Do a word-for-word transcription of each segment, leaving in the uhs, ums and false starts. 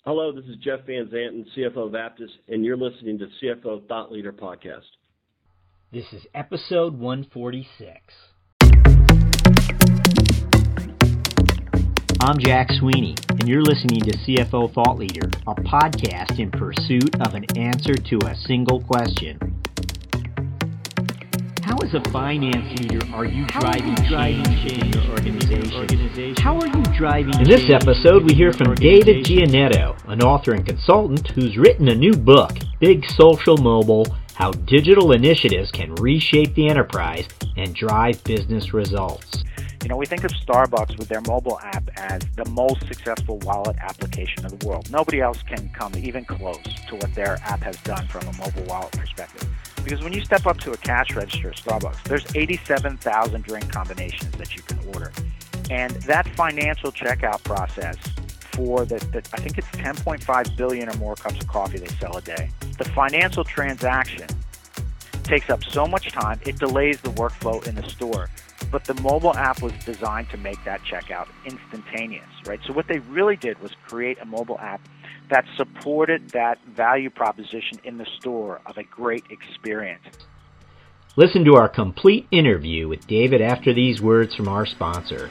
Hello, this is Jeff Van Zanten, C F O of Apttus, and you're listening to C F O Thought Leader Podcast. This is episode one forty-six. I'm Jack Sweeney, and you're listening to C F O Thought Leader, a podcast in pursuit of an answer to a single question. How, as a finance leader, are you How driving, are you driving change in your organization? organization? How are you driving In this episode, we hear from David Giannetto, an author and consultant who's written a new book, Big Social Mobile: How Digital Initiatives Can Reshape the Enterprise and Drive Business Results. You know, we think of Starbucks with their mobile app as the most successful wallet application in the world. Nobody else can come even close to what their app has done from a mobile wallet perspective. Because when you step up to a cash register at Starbucks, there's eighty-seven thousand drink combinations that you can order. And that financial checkout process for the, the I think it's ten point five billion or more cups of coffee they sell a day. The financial transaction takes up so much time, it delays the workflow in the store. But the mobile app was designed to make that checkout instantaneous, right? So what they really did was create a mobile app that supported that value proposition in the store of a great experience. Listen to our complete interview with David after these words from our sponsor.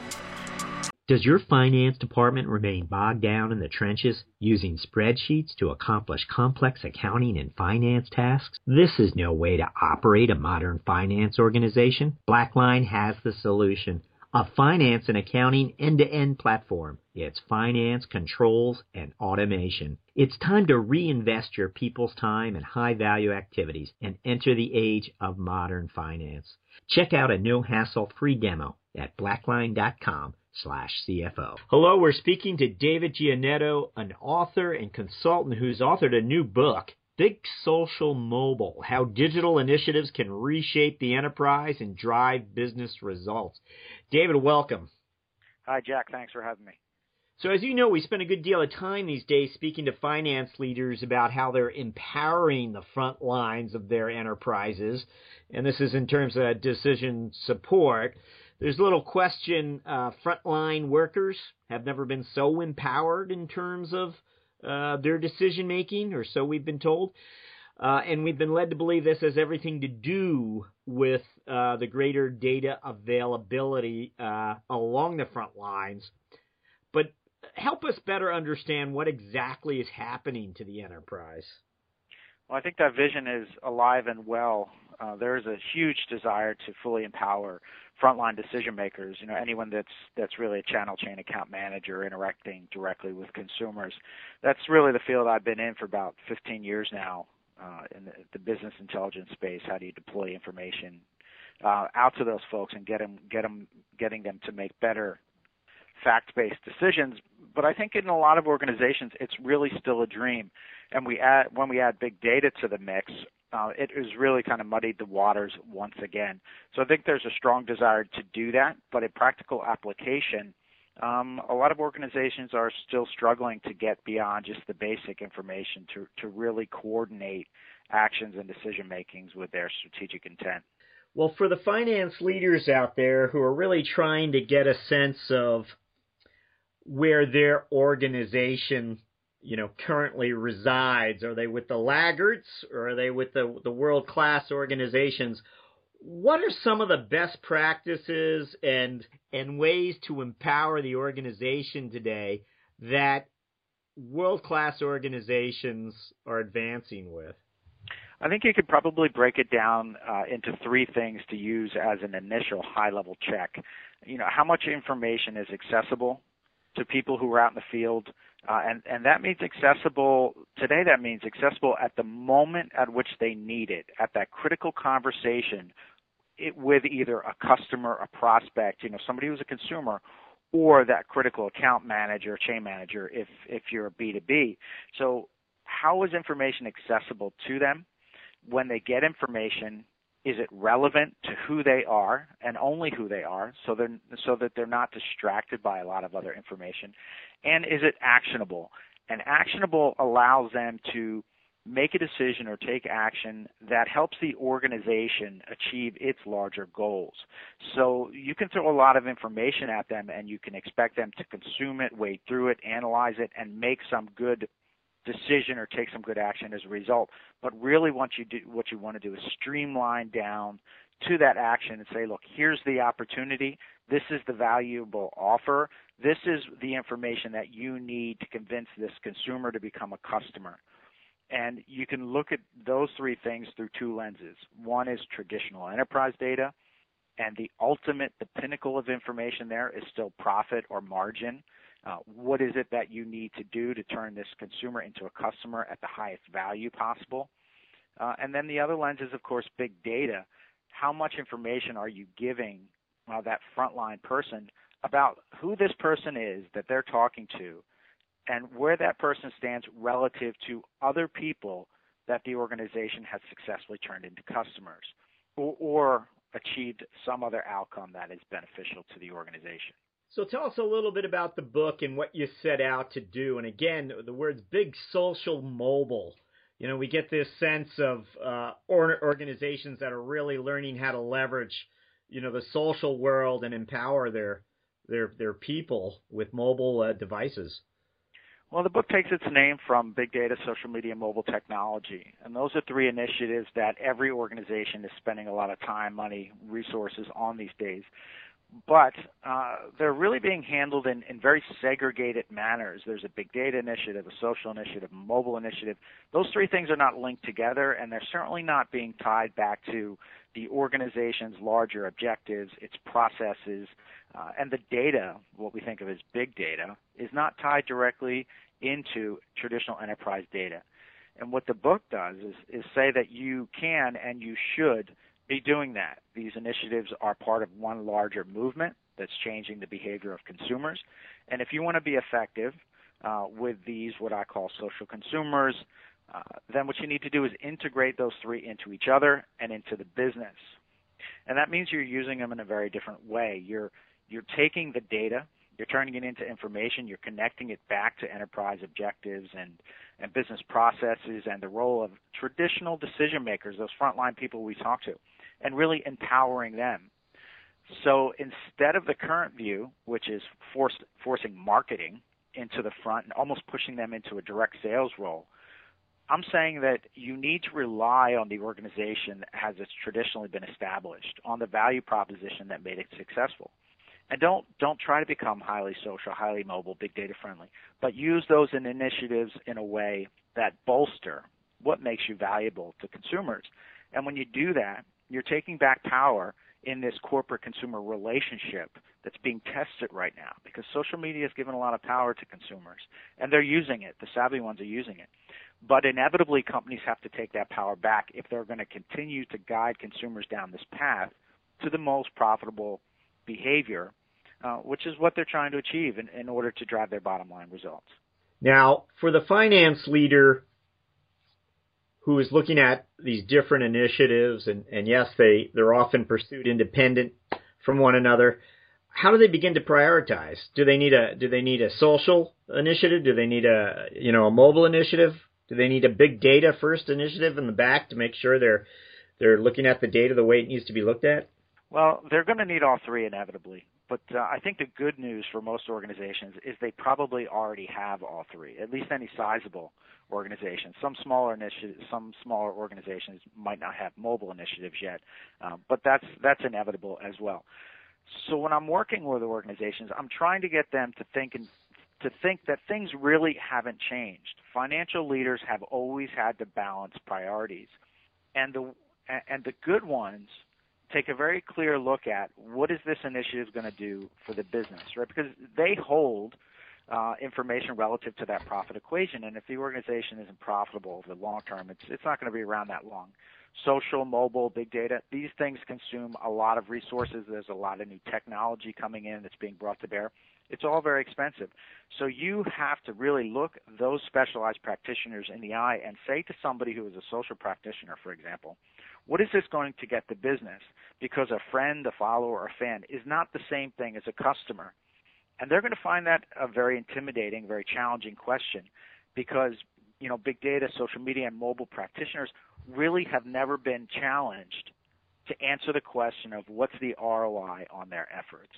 Does your finance department remain bogged down in the trenches using spreadsheets to accomplish complex accounting and finance tasks? This is no way to operate a modern finance organization. BlackLine has the solution. A finance and accounting end-to-end platform. It's finance, controls, and automation. It's time to reinvest your people's time in high-value activities and enter the age of modern finance. Check out a no-hassle free demo at blackline.com slash CFO. Hello, we're speaking to David Giannetto, an author and consultant who's authored a new book, Big Social Mobile: How Digital Initiatives Can Reshape the Enterprise and Drive Business Results. David, welcome. Hi, Jack. Thanks for having me. So as you know, we spend a good deal of time these days speaking to finance leaders about how they're empowering the front lines of their enterprises, and this is in terms of decision support. There's little question, uh, frontline workers have never been so empowered in terms of uh, their decision-making, or so we've been told. Uh, and we've been led to believe this has everything to do with uh, the greater data availability uh, along the front lines. But help us better understand what exactly is happening to the enterprise. Well, I think that vision is alive and well. Uh, there is a huge desire to fully empower frontline decision makers. You know, anyone that's that's really a channel chain account manager interacting directly with consumers. That's really the field I've been in for about fifteen years now uh, in the, the business intelligence space. How do you deploy information uh, out to those folks and get them, get them, getting them to make better fact-based decisions? But I think in a lot of organizations, it's really still a dream. And we add when we add big data to the mix, uh, it has really kind of muddied the waters once again. So I think there's a strong desire to do that, but in practical application, um, a lot of organizations are still struggling to get beyond just the basic information to, to really coordinate actions and decision makings with their strategic intent. Well, for the finance leaders out there who are really trying to get a sense of where their organization, you know, currently resides, are they with the laggards or are they with the the world-class organizations? What are some of the best practices and and ways to empower the organization today that world-class organizations are advancing with? I think you could probably break it down uh, into three things to use as an initial high-level check. You know, how much information is accessible to people who are out in the field, uh, and, and that means accessible, today that means accessible at the moment at which they need it, at that critical conversation it, with either a customer, a prospect, you know, somebody who's a consumer, or that critical account manager, chain manager if, if you're a B two B. So how is information accessible to them? When they get information, is it relevant to who they are and only who they are, so they're so that they're not distracted by a lot of other information? And is it actionable? And actionable allows them to make a decision or take action that helps the organization achieve its larger goals. So you can throw a lot of information at them and you can expect them to consume it, wade through it, analyze it, and make some good decision or take some good action as a result. But really what you do, what you want to do is streamline down to that action and say, look, here's the opportunity. This is the valuable offer. This is the information that you need to convince this consumer to become a customer. And you can look at those three things through two lenses. One is traditional enterprise data, and the ultimate, the pinnacle of information there is still profit or margin. Uh, what is it that you need to do to turn this consumer into a customer at the highest value possible? Uh, and then the other lens is, of course, big data. How much information are you giving uh, that frontline person about who this person is that they're talking to and where that person stands relative to other people that the organization has successfully turned into customers or, or achieved some other outcome that is beneficial to the organization. So tell us a little bit about the book and what you set out to do. And again, the words big, social, mobile. You know, we get this sense of uh, or- organizations that are really learning how to leverage, you know, the social world and empower their their their people with mobile uh, devices. Well, the book takes its name from big data, social media, and mobile technology. And those are three initiatives that every organization is spending a lot of time, money, resources on these days. But uh, they're really being handled in, in very segregated manners. There's a big data initiative, a social initiative, a mobile initiative. Those three things are not linked together, and they're certainly not being tied back to the organization's larger objectives, its processes, uh, and the data, what we think of as big data, is not tied directly into traditional enterprise data. And what the book does is, is say that you can and you should be doing that. These initiatives are part of one larger movement that's changing the behavior of consumers. And if you want to be effective uh, with these, what I call social consumers, uh, then what you need to do is integrate those three into each other and into the business. And that means you're using them in a very different way. You're you're taking the data, you're turning it into information, you're connecting it back to enterprise objectives and, and business processes and the role of traditional decision makers, those frontline people we talk to, and really empowering them. So instead of the current view, which is force, forcing marketing into the front and almost pushing them into a direct sales role, I'm saying that you need to rely on the organization as it's traditionally been established, on the value proposition that made it successful. And don't don't try to become highly social, highly mobile, big data friendly, but use those in initiatives in a way that bolster what makes you valuable to consumers. And when you do that, you're taking back power in this corporate-consumer relationship that's being tested right now, because social media has given a lot of power to consumers, and they're using it. The savvy ones are using it. But inevitably, companies have to take that power back if they're going to continue to guide consumers down this path to the most profitable behavior, uh, which is what they're trying to achieve in, in order to drive their bottom-line results. Now, for the finance leader who is looking at these different initiatives, and, and yes, they, they're often pursued independent from one another, how do they begin to prioritize? Do they need a do they need a social initiative? Do they need a you know a mobile initiative? Do they need a big data first initiative in the back to make sure they're they're looking at the data the way it needs to be looked at? Well, they're going to need all three inevitably. But uh, I think the good news for most organizations is they probably already have all three, at least any sizable organizations. Some smaller initiatives, some smaller organizations might not have mobile initiatives yet, um, but that's that's inevitable as well. So when I'm working with organizations, I'm trying to get them to think and to think that things really haven't changed. Financial leaders have always had to balance priorities, and the and the good ones take a very clear look at what is this initiative going to do for the business, right? Because they hold uh, information relative to that profit equation, and if the organization isn't profitable over the long term, it's it's not going to be around that long. Social, mobile, big data, these things consume a lot of resources. There's a lot of new technology coming in that's being brought to bear. It's all very expensive. So you have to really look those specialized practitioners in the eye and say to somebody who is a social practitioner, for example, what is this going to get the business? Because a friend, a follower, or a fan is not the same thing as a customer. And they're going to find that a very intimidating, very challenging question because, you know, big data, social media, and mobile practitioners really have never been challenged to answer the question of what's the R O I on their efforts.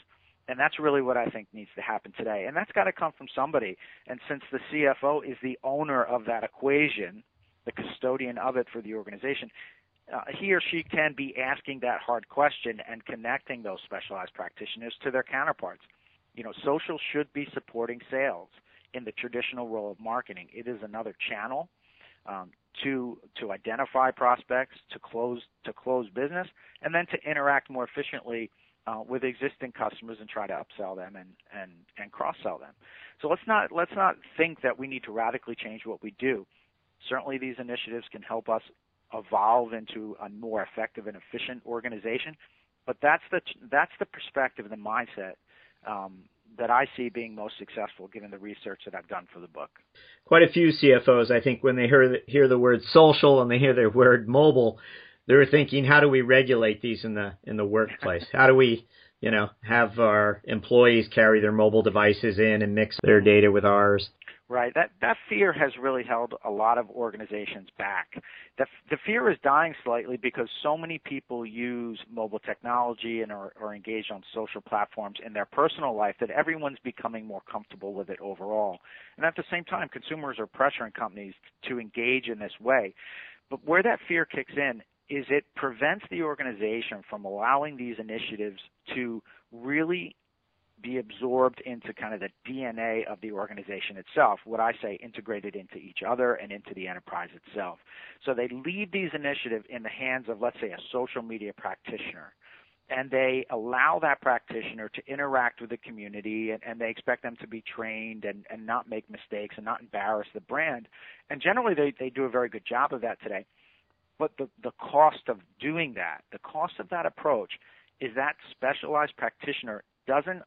And that's really what I think needs to happen today. And that's got to come from somebody. And since the C F O is the owner of that equation, the custodian of it for the organization, uh, he or she can be asking that hard question and connecting those specialized practitioners to their counterparts. You know, social should be supporting sales in the traditional role of marketing. It is another channel um, to to identify prospects, to close to close business, and then to interact more efficiently uh, with existing customers and try to upsell them and, and, and cross-sell them. So let's not let's not think that we need to radically change what we do. Certainly, these initiatives can help us evolve into a more effective and efficient organization, but that's the that's the perspective and the mindset um, that I see being most successful given the research that I've done for the book. Quite a few C F Os, I think, when they hear the, hear the word social and they hear the word mobile, they're thinking, how do we regulate these in the in the workplace? How do we, you know, have our employees carry their mobile devices in and mix their data with ours? Right. That that fear has really held a lot of organizations back. The, the fear is dying slightly because so many people use mobile technology and are, are engaged on social platforms in their personal life that everyone's becoming more comfortable with it overall. And at the same time, consumers are pressuring companies to engage in this way. But where that fear kicks in is it prevents the organization from allowing these initiatives to really be absorbed into kind of the D N A of the organization itself, what I say integrated into each other and into the enterprise itself. So they leave these initiatives in the hands of, let's say, a social media practitioner, and they allow that practitioner to interact with the community, and, and they expect them to be trained and, and not make mistakes and not embarrass the brand. And generally they, they do a very good job of that today. But the, the cost of doing that, the cost of that approach is that specialized practitioner doesn't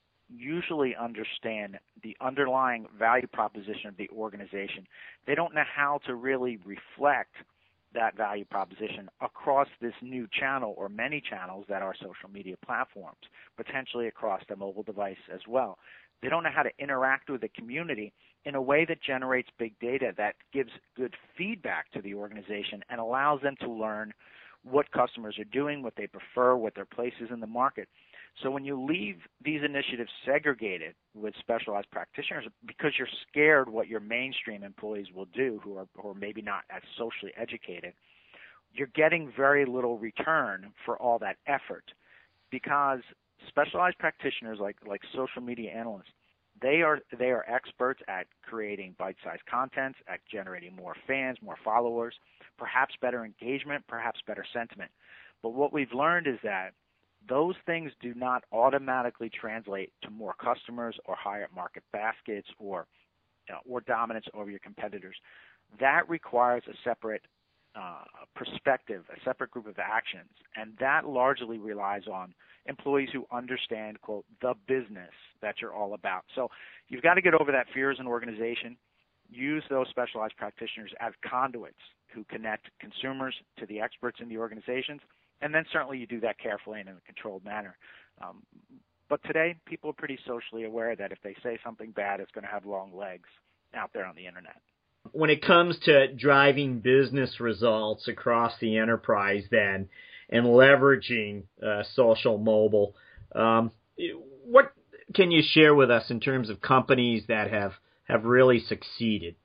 usually understand the underlying value proposition of the organization. They don't know how to really reflect that value proposition across this new channel or many channels that are social media platforms, potentially across the mobile device as well. They don't know how to interact with the community in a way that generates big data that gives good feedback to the organization and allows them to learn what customers are doing, what they prefer, what their place is in the market. So when you leave these initiatives segregated with specialized practitioners because you're scared what your mainstream employees will do who are, who are maybe not as socially educated, you're getting very little return for all that effort because specialized practitioners like, like social media analysts, they are they are experts at creating bite-sized content, at generating more fans, more followers, perhaps better engagement, perhaps better sentiment. But what we've learned is that those things do not automatically translate to more customers or higher market baskets or you know, or dominance over your competitors. That requires a separate uh, perspective, a separate group of actions, and that largely relies on employees who understand, quote, the business that you're all about. So you've got to get over that fear as an organization. Use those specialized practitioners as conduits who connect consumers to the experts in the organizations. And then certainly you do that carefully and in a controlled manner. Um, but today, people are pretty socially aware that if they say something bad, it's going to have long legs out there on the internet. When it comes to driving business results across the enterprise then and leveraging uh, social mobile, um, what can you share with us in terms of companies that have, have really succeeded?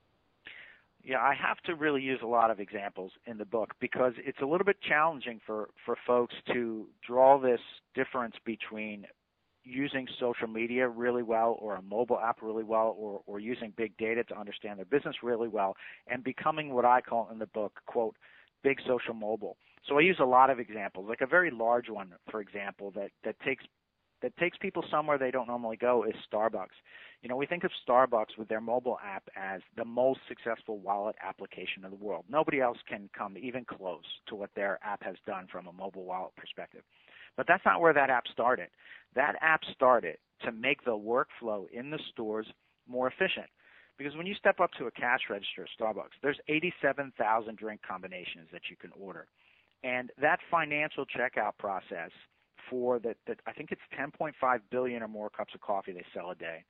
Yeah, I have to really use a lot of examples in the book because it's a little bit challenging for, for folks to draw this difference between using social media really well or a mobile app really well or, or using big data to understand their business really well and becoming what I call in the book, quote, big social mobile. So I use a lot of examples, like a very large one, for example, that, that takes that takes people somewhere they don't normally go is Starbucks. You know, we think of Starbucks with their mobile app as the most successful wallet application in the world. Nobody else can come even close to what their app has done from a mobile wallet perspective. But that's not where that app started. That app started to make the workflow in the stores more efficient. Because when you step up to a cash register at Starbucks, there's eighty-seven thousand drink combinations that you can order. And that financial checkout process for that, that I think it's ten point five billion or more cups of coffee they sell a day.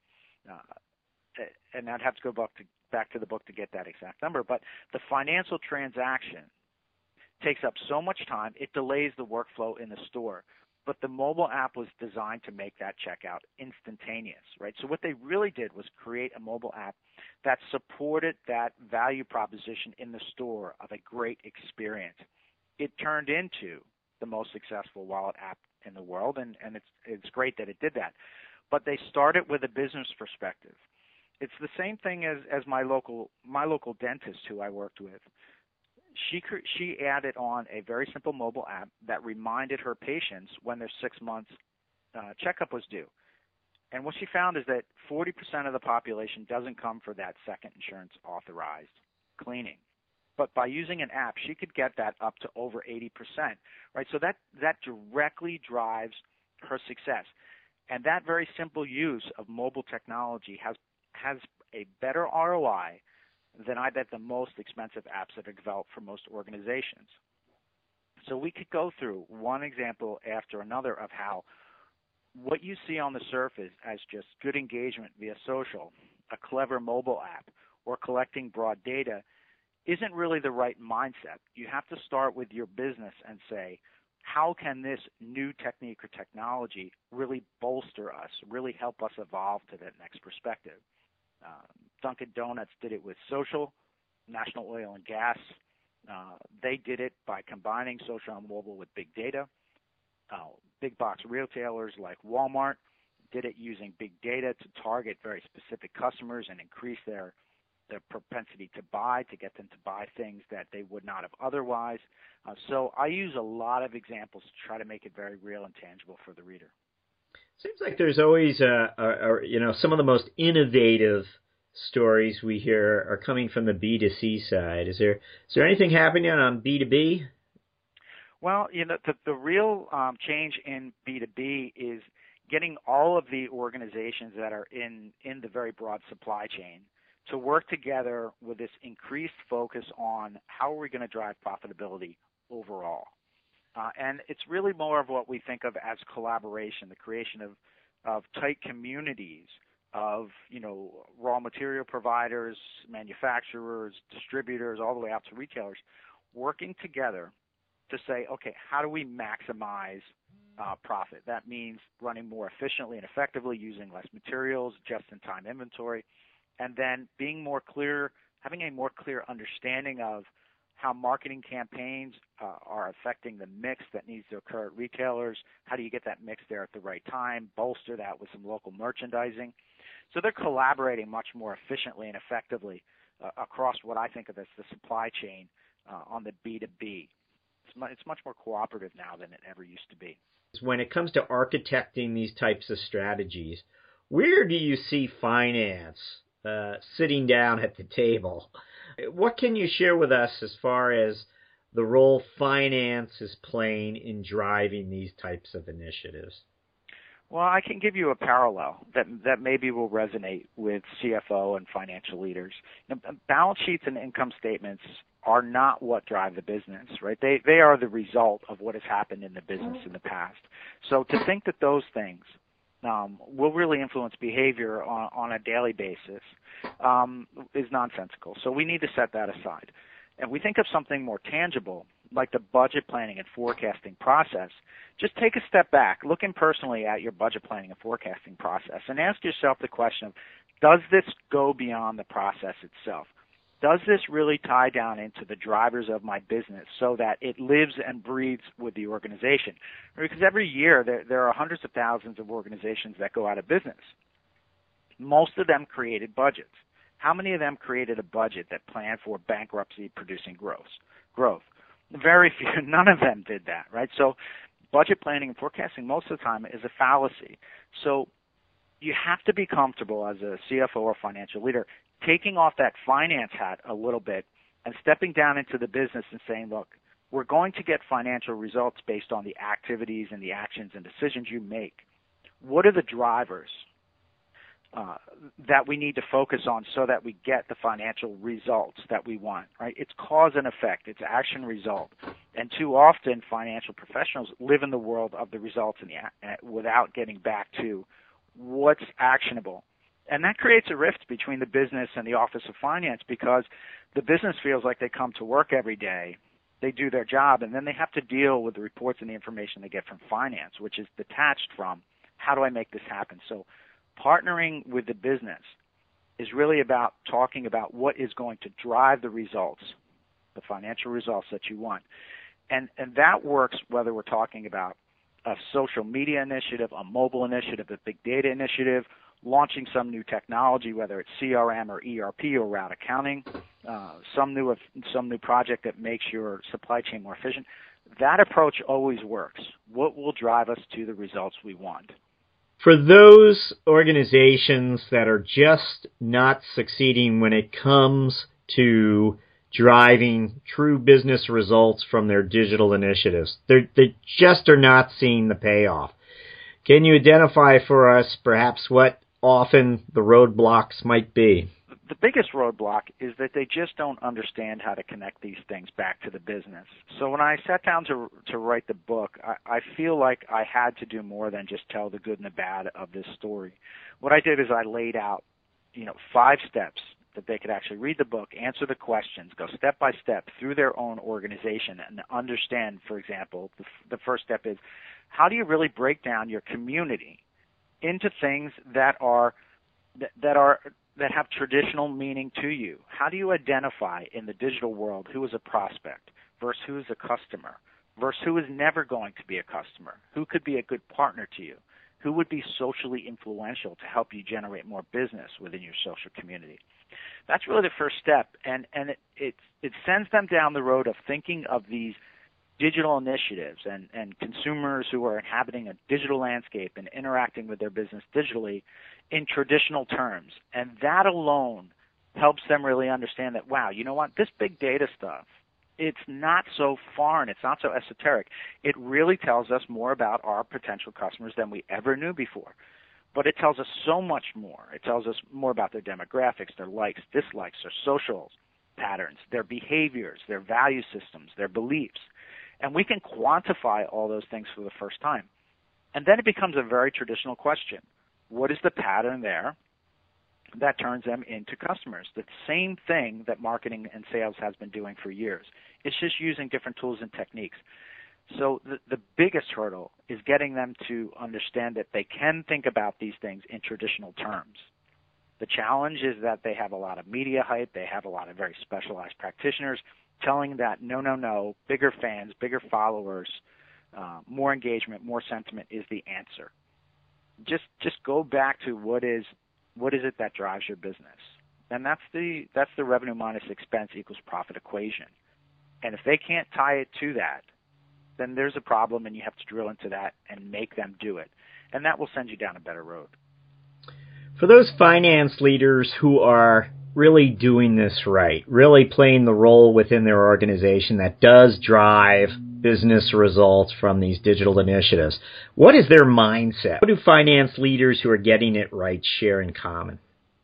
Uh, and I'd have to go back to, back to the book to get that exact number. But the financial transaction takes up so much time, it delays the workflow in the store. but the mobile app was designed to make that checkout instantaneous, right? So what they really did was create a mobile app that supported that value proposition in the store of a great experience. It turned into the most successful wallet app in the world, and, and it's it's great that it did that. But they started with a business perspective. It's the same thing as, as my local my local dentist who I worked with. She she added on a very simple mobile app that reminded her patients when their six months uh, checkup was due. And what she found is that forty percent of the population doesn't come for that second insurance authorized cleaning. But by using an app, she could get that up to over eighty percent, right? So that, that directly drives her success. And that very simple use of mobile technology has has a better R O I than I bet the most expensive apps that are developed for most organizations. So we could go through one example after another of how what you see on the surface as just good engagement via social, a clever mobile app, or collecting broad data isn't really the right mindset. You have to start with your business and say, how can this new technique or technology really bolster us, really help us evolve to that next perspective? Uh, Dunkin' Donuts did it with social, National Oil and Gas. Uh, they did it by combining social and mobile with big data. Uh, big box retailers like Walmart did it using big data to target very specific customers and increase their their propensity to buy, to get them to buy things that they would not have otherwise. Uh, so I use a lot of examples to try to make it very real and tangible for the reader. Seems like there's always, a, a, a, you know, some of the most innovative stories we hear are coming from the B two C side. Is there is there anything happening on B two B? Well, you know, the, the real um, change in B two B is getting all of the organizations that are in, in the very broad supply chain to work together with this increased focus on how are we going to drive profitability overall. Uh, and it's really more of what we think of as collaboration, the creation of, of tight communities of, you know, raw material providers, manufacturers, distributors, all the way out to retailers, working together to say, okay, how do we maximize uh, profit? That means running more efficiently and effectively, using less materials, just-in-time inventory, and then being more clear, having a more clear understanding of how marketing campaigns uh, are affecting the mix that needs to occur at retailers. How do you get that mix there at the right time, bolster that with some local merchandising? So they're collaborating much more efficiently and effectively uh, across what I think of as the supply chain uh, on the B two B. It's, mu- it's much more cooperative now than it ever used to be. When it comes to architecting these types of strategies, where do you see finance uh, sitting down at the table? What can you share with us as far as the role finance is playing in driving these types of initiatives? Well, I can give you a parallel that that maybe will resonate with C F O and financial leaders. Now, balance sheets and income statements are not what drive the business, right? They they are the result of what has happened in the business in the past. So to think that those things um, will really influence behavior on, on a daily basis um, is nonsensical. So we need to set that aside. And we think of something more tangible, like the budget planning and forecasting process. Just take a step back, look impersonally at your budget planning and forecasting process, and ask yourself the question of, does this go beyond the process itself? Does this really tie down into the drivers of my business so that it lives and breathes with the organization? Because every year there, there are hundreds of thousands of organizations that go out of business. Most of them created budgets. How many of them created a budget that planned for bankruptcy-producing growth? Growth. Very few. None of them did that, right? So budget planning and forecasting most of the time is a fallacy. So you have to be comfortable as a C F O or financial leader taking off that finance hat a little bit and stepping down into the business and saying, look, we're going to get financial results based on the activities and the actions and decisions you make. What are the drivers uh, that we need to focus on so that we get the financial results that we want, right? It's cause and effect. It's action result. And too often financial professionals live in the world of the results and the, uh, without getting back to what's actionable. And that creates a rift between the business and the Office of Finance because the business feels like they come to work every day they do their job, and then they have to deal with the reports and the information they get from finance, which is detached from how do I make this happen. So partnering with the business is really about talking about what is going to drive the results, the financial results that you want. And and that works whether we're talking about a social media initiative, a mobile initiative, a big data initiative, launching some new technology, whether it's C R M or E R P or route accounting, uh, some new some new project that makes your supply chain more efficient. That approach always works. What will drive us to the results we want? For those organizations that are just not succeeding when it comes to driving true business results from their digital initiatives, They're, they just are not seeing the payoff. Can you identify for us perhaps what often the roadblocks might be? The biggest roadblock is that they just don't understand how to connect these things back to the business. So when I sat down to to write the book, I, I feel like I had to do more than just tell the good and the bad of this story. What I did is I laid out, you know, five steps that they could actually read the book, answer the questions, go step by step through their own organization and understand, for example, the, the first step is how do you really break down your community into things that are that, that are that have traditional meaning to you? How do you identify in the digital world who is a prospect versus who is a customer versus who is never going to be a customer? Who could be a good partner to you? Who would be socially influential to help you generate more business within your social community? That's really the first step, and, and it, it, it sends them down the road of thinking of these digital initiatives and, and consumers who are inhabiting a digital landscape and interacting with their business digitally in traditional terms. And that alone helps them really understand that, wow, you know what, this big data stuff, it's not so foreign, it's not so esoteric. It really tells us more about our potential customers than we ever knew before. But it tells us so much more. It tells us more about their demographics, their likes, dislikes, their social patterns, their behaviors, their value systems, their beliefs. And we can quantify all those things for the first time. And then it becomes a very traditional question. What is the pattern there that turns them into customers? The same thing that marketing and sales has been doing for years. It's just using different tools and techniques. So the, the biggest hurdle is getting them to understand that they can think about these things in traditional terms. The challenge is that they have a lot of media hype. They have a lot of very specialized practitioners telling that, no, no, no, bigger fans, bigger followers, uh, more engagement, more sentiment is the answer. Just just go back to what is what is it that drives your business. And that's the that's the revenue minus expense equals profit equation. And if they can't tie it to that, then there's a problem, and you have to drill into that and make them do it. And that will send you down a better road. For those finance leaders who are really doing this right, really playing the role within their organization that does drive business results from these digital initiatives, what is their mindset? What do finance leaders who are getting it right share in common?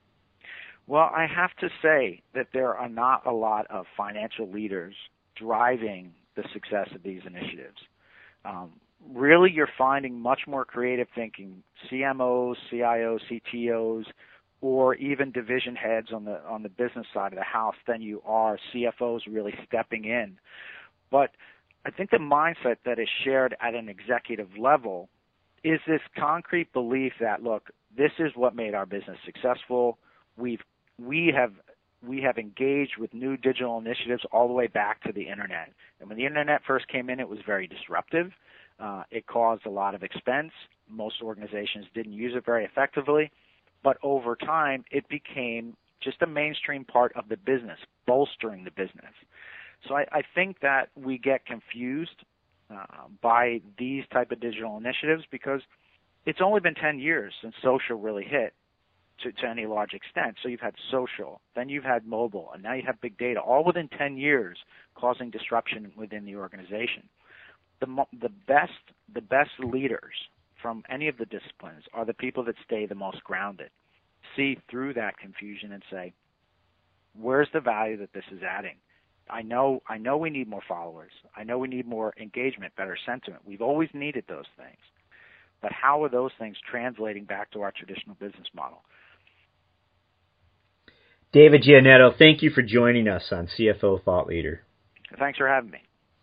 Well, I have to say that there are not a lot of financial leaders driving the success of these initiatives. Um, really, you're finding much more creative thinking, C M Os, C I Os, C T Os, or even division heads on the on the business side of the house than you are C F Os really stepping in. But I think the mindset that is shared at an executive level is this concrete belief that, look, this is what made our business successful. We've we have we have engaged with new digital initiatives all the way back to the internet. And when the internet first came in, it was very disruptive. Uh, it caused a lot of expense. Most organizations didn't use it very effectively. But over time, it became just a mainstream part of the business, bolstering the business. So I, I think that we get confused uh, by these type of digital initiatives because it's only been ten years since social really hit to, to any large extent. So you've had social, then you've had mobile, and now you have big data, all within ten years causing disruption within the organization. The, the best the best leaders from any of the disciplines are the people that stay the most grounded, see through that confusion and say, where's the value that this is adding? I know I know we need more followers. I know we need more engagement, better sentiment. We've always needed those things. But how are those things translating back to our traditional business model? David Giannetto, thank you for joining us on C F O Thought Leader. Thanks for having me.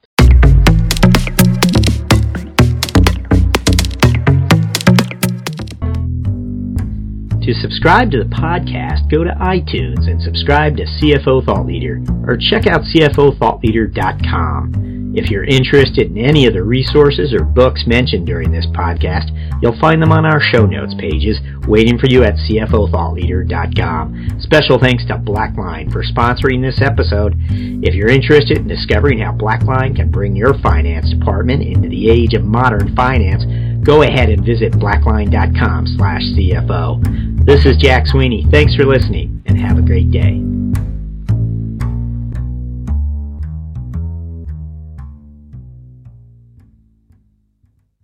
To subscribe to the podcast, go to iTunes and subscribe to C F O Thought Leader, or check out C F O thought leader dot com. If you're interested in any of the resources or books mentioned during this podcast, you'll find them on our show notes pages waiting for you at C F O thought leader dot com. Special thanks to Blackline for sponsoring this episode. If you're interested in discovering how Blackline can bring your finance department into the age of modern finance, go ahead and visit blackline dot com slash C F O. This is Jack Sweeney. Thanks for listening, and have a great day.